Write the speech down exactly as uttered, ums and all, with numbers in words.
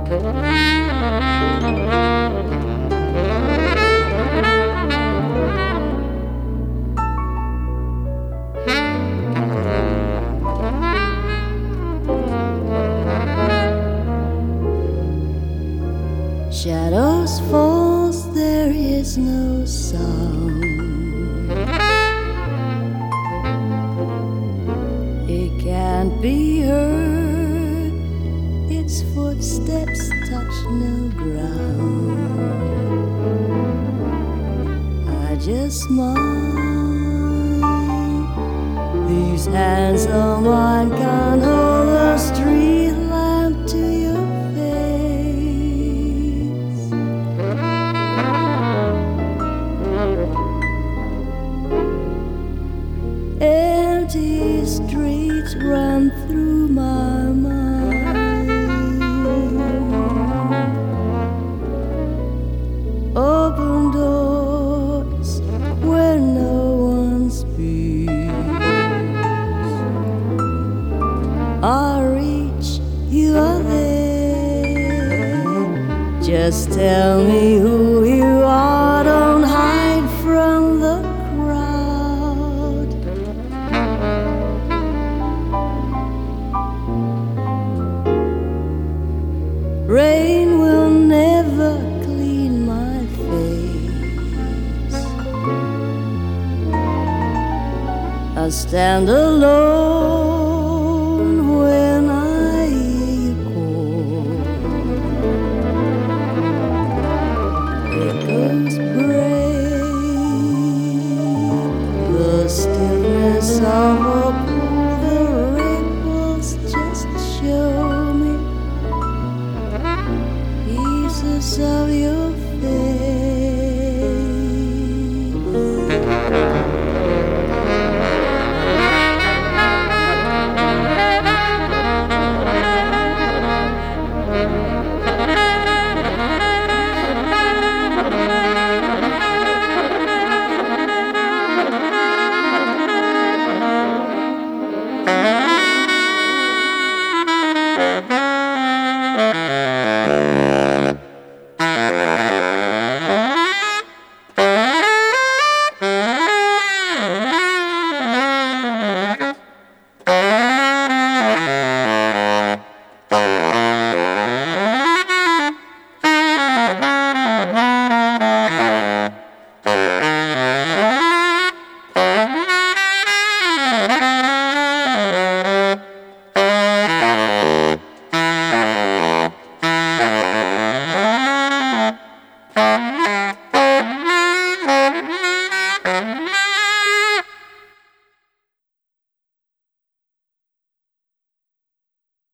Shadows falls, there is no sound. It can't be heard, its footsteps touch no ground. I just smile, these hands of mine can't hold a street lamp to your face. Empty streets run through my mind. Open doors where no one speaks. I reach, you are there. Just tell me who you are, don't hide from the crowd. Rain will never clean my face. I stand alone